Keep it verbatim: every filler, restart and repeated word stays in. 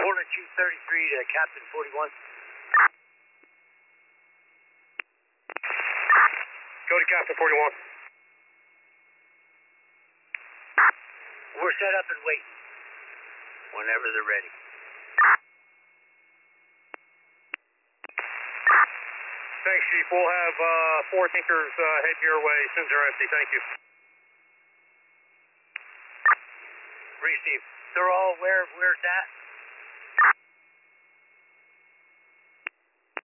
Golden two thirty-three to Captain forty-one. Go to Captain forty-one. We're set up and waiting. Whenever they're ready. Thanks, Chief. We'll have uh, four tankers uh, head your way as soon as they're empty. Thank you. Receive. They're all where? Where's that?